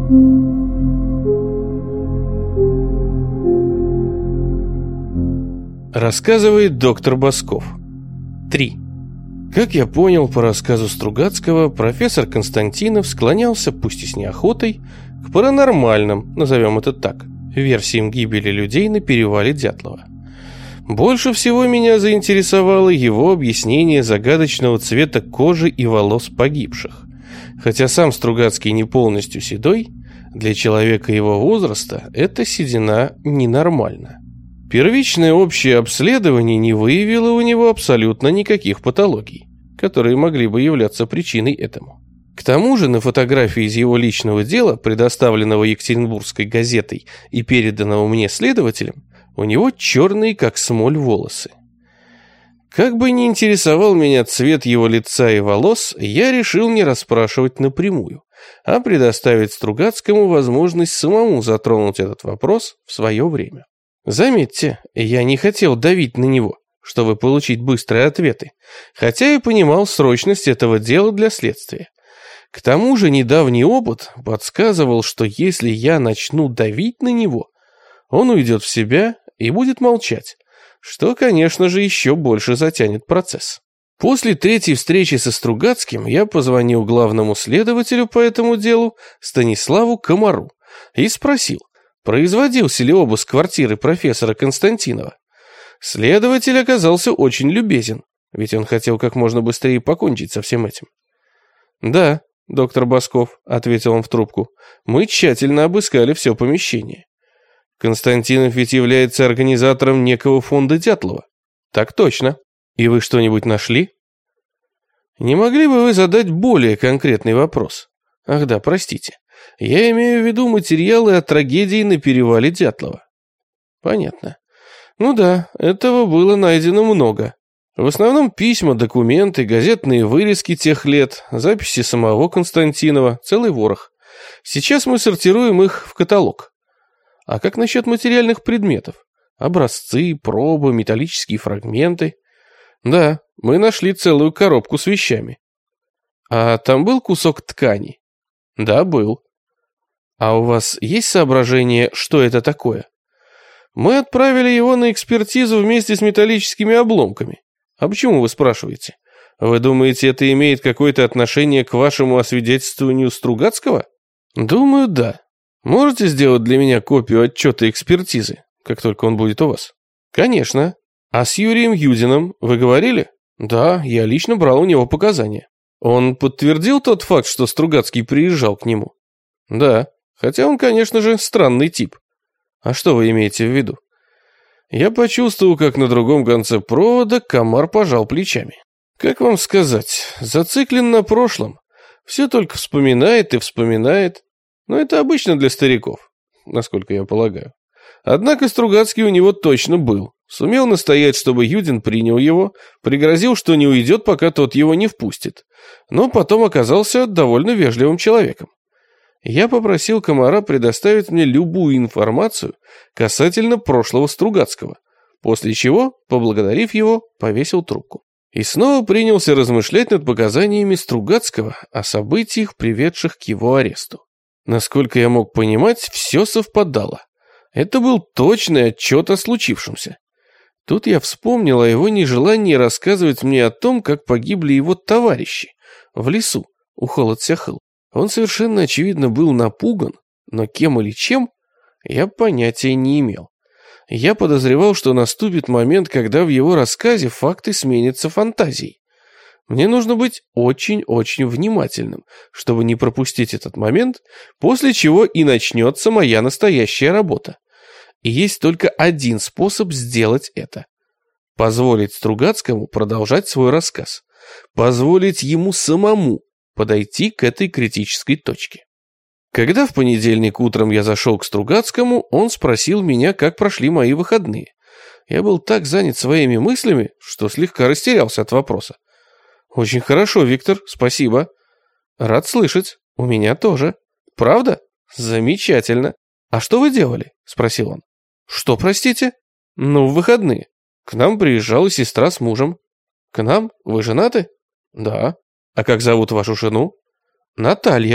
Рассказывает доктор Басков. 3. Как я понял по рассказу Стругацкого, профессор Константинов склонялся, пусть и с неохотой, к паранормальным, назовем это так, версиям гибели людей на перевале Дятлова. Больше всего меня заинтересовало его объяснение загадочного цвета кожи и волос погибших. Хотя сам Стругацкий не полностью седой, для человека его возраста эта седина ненормальна. Первичное общее обследование не выявило у него абсолютно никаких патологий, которые могли бы являться причиной этому. К тому же на фотографии из его личного дела, предоставленного Екатеринбургской газетой и переданного мне следователем, у него черные как смоль волосы. Как бы ни интересовал меня цвет его лица и волос, я решил не расспрашивать напрямую, а предоставить Стругацкому возможность самому затронуть этот вопрос в свое время. Заметьте, я не хотел давить на него, чтобы получить быстрые ответы, хотя и понимал срочность этого дела для следствия. К тому же недавний опыт подсказывал, что если я начну давить на него, он уйдет в себя и будет молчать, что, конечно же, еще больше затянет процесс. После третьей встречи со Стругацким я позвонил главному следователю по этому делу Станиславу Комару и спросил, производился ли обыск квартиры профессора Константинова. Следователь оказался очень любезен, ведь он хотел как можно быстрее покончить со всем этим. «Да, доктор Басков», — ответил он в трубку, — «мы тщательно обыскали все помещение. Константинов ведь является организатором некого фонда Дятлова». «Так точно. И вы что-нибудь нашли?» «Не могли бы вы задать более конкретный вопрос?» «Ах да, простите. Я имею в виду материалы о трагедии на перевале Дятлова». «Понятно. Ну да, этого было найдено много. В основном письма, документы, газетные вырезки тех лет, записи самого Константинова, целый ворох. Сейчас мы сортируем их в каталог. А как насчет материальных предметов? Образцы, пробы, металлические фрагменты? Да, мы нашли целую коробку с вещами. А там был кусок ткани? Да, был. А у вас есть соображение, что это такое? Мы отправили его на экспертизу вместе с металлическими обломками. А почему вы спрашиваете? Вы думаете, это имеет какое-то отношение к вашему освидетельствованию Стругацкого? Думаю, да. Можете сделать для меня копию отчета экспертизы, как только он будет у вас? Конечно. А с Юрием Юдиным вы говорили? Да, я лично брал у него показания. Он подтвердил тот факт, что Стругацкий приезжал к нему? Да, хотя он, конечно же, странный тип. А что вы имеете в виду? Я почувствовал, как на другом конце провода Комар пожал плечами. Как вам сказать, зациклен на прошлом. Все только вспоминает и вспоминает. Но это обычно для стариков, насколько я полагаю. Однако Стругацкий у него точно был. Сумел настоять, чтобы Юдин принял его, пригрозил, что не уйдет, пока тот его не впустит. Но потом оказался довольно вежливым человеком. Я попросил Комара предоставить мне любую информацию касательно прошлого Стругацкого, после чего, поблагодарив его, повесил трубку. И снова принялся размышлять над показаниями Стругацкого о событиях, приведших к его аресту. Насколько я мог понимать, все совпадало. Это был точный отчет о случившемся. Тут я вспомнил о его нежелании рассказывать мне о том, как погибли его товарищи в лесу у Холод-Сяхыл. Он совершенно очевидно был напуган, но кем или чем, я понятия не имел. Я подозревал, что наступит момент, когда в его рассказе факты сменятся фантазией. Мне нужно быть очень-очень внимательным, чтобы не пропустить этот момент, после чего и начнется моя настоящая работа. И есть только один способ сделать это. Позволить Стругацкому продолжать свой рассказ. Позволить ему самому подойти к этой критической точке. Когда в понедельник утром я зашел к Стругацкому, он спросил меня, как прошли мои выходные. Я был так занят своими мыслями, что слегка растерялся от вопроса. «Очень хорошо, Виктор, спасибо». «Рад слышать, у меня тоже». «Правда? Замечательно. А что вы делали?» — спросил он. «Что, простите?» «Ну, в выходные. К нам приезжала сестра с мужем». «К нам? Вы женаты?» «Да». «А как зовут вашу жену?» «Наталья».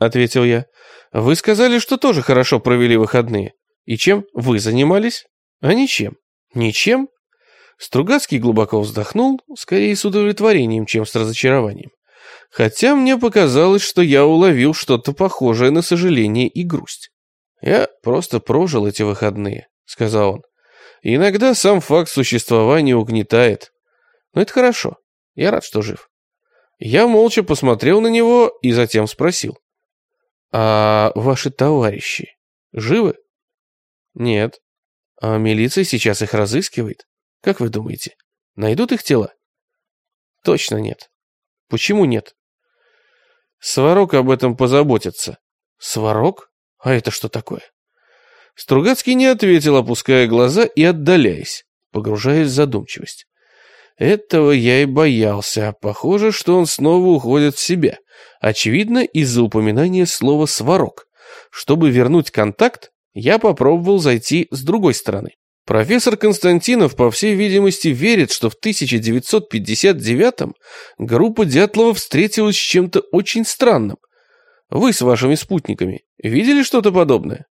ответил я. Вы сказали, что тоже хорошо провели выходные. И чем вы занимались? А ничем. Ничем? Стругацкий глубоко вздохнул, скорее с удовлетворением, чем с разочарованием. Хотя мне показалось, что я уловил что-то похожее на сожаление и грусть. «Я просто прожил эти выходные», — сказал он. «Иногда сам факт существования угнетает. Но это хорошо. Я рад, что жив». Я молча посмотрел на него и затем спросил. «А ваши товарищи живы?» «Нет». «А милиция сейчас их разыскивает? Как вы думаете, найдут их тела?» «Точно нет». «Почему нет?» «Сварог об этом позаботится». «Сварог? А это что такое?» Стругацкий не ответил, опуская глаза и отдаляясь, погружаясь в задумчивость. Этого я и боялся. Похоже, что он снова уходит в себя. Очевидно, из-за упоминания слова «сварог». Чтобы вернуть контакт, я попробовал зайти с другой стороны. Профессор Константинов, по всей видимости, верит, что в 1959-м группа Дятлова встретилась с чем-то очень странным. Вы с вашими спутниками видели что-то подобное?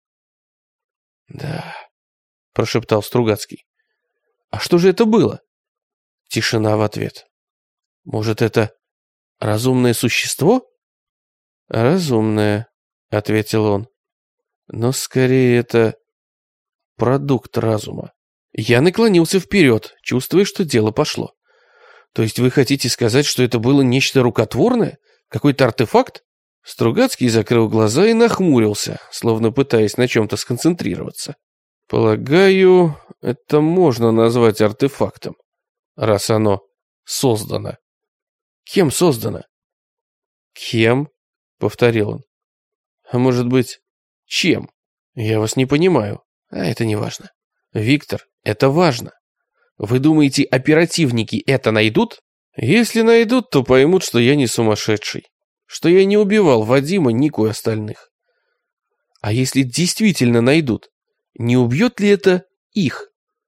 Да, прошептал Стругацкий. А что же это было? Тишина в ответ. Может, это разумное существо? Разумное, ответил он. Но скорее это продукт разума. Я наклонился вперед, чувствуя, что дело пошло. То есть вы хотите сказать, что это было нечто рукотворное? Какой-то артефакт? Стругацкий закрыл глаза и нахмурился, словно пытаясь на чем-то сконцентрироваться. Полагаю, это можно назвать артефактом, раз оно создано. Кем создано? Кем? Повторил он. А может быть, чем? Я вас не понимаю. А это не важно. Виктор, это важно. Вы думаете, оперативники это найдут? Если найдут, то поймут, что я не сумасшедший. Что я не убивал Вадима, Нику и остальных. А если действительно найдут, не убьет ли это их?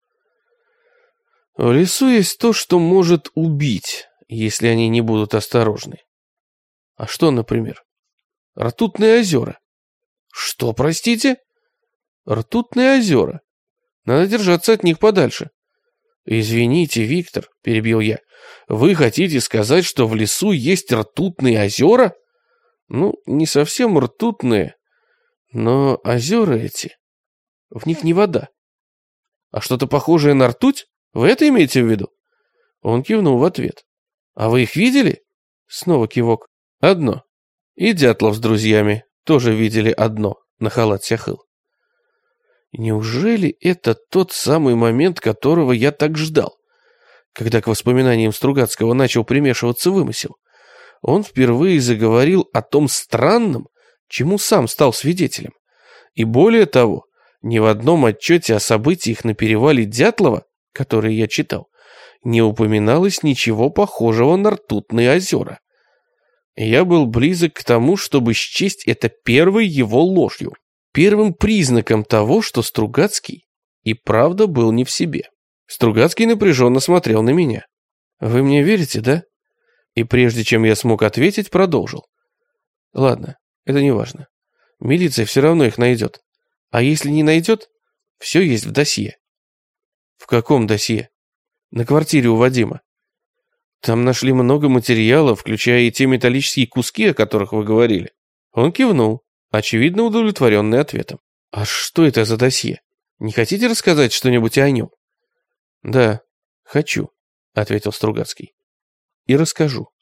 В лесу есть то, что может убить, если они не будут осторожны. А что, например? Ртутные озера. Что, простите? Ртутные озера. Надо держаться от них подальше. Извините, Виктор, перебил я. Вы хотите сказать, что в лесу есть ртутные озера? Ну, не совсем ртутные, но озера эти, в них не вода. А что-то похожее на ртуть? Вы это имеете в виду? Он кивнул в ответ. А вы их видели? Снова кивок. Одно. И Дятлов с друзьями тоже видели одно на Халат-Сяхыл. Неужели это тот самый момент, которого я так ждал? Когда к воспоминаниям Стругацкого начал примешиваться вымысел, он впервые заговорил о том странном, чему сам стал свидетелем. И более того, ни в одном отчете о событиях на перевале Дятлова, который я читал, не упоминалось ничего похожего на ртутные озера. Я был близок к тому, чтобы счесть это первой его ложью, первым признаком того, что Стругацкий и правда был не в себе. Стругацкий напряженно смотрел на меня. «Вы мне верите, да?» И прежде чем я смог ответить, продолжил. «Ладно, это не важно. Милиция все равно их найдет. А если не найдет, все есть в досье». «В каком досье?» «На квартире у Вадима. Там нашли много материала, включая и те металлические куски, о которых вы говорили». Он кивнул, очевидно удовлетворенный ответом. «А что это за досье? Не хотите рассказать что-нибудь о нем?» «Да, хочу», — ответил Стругацкий. «И расскажу».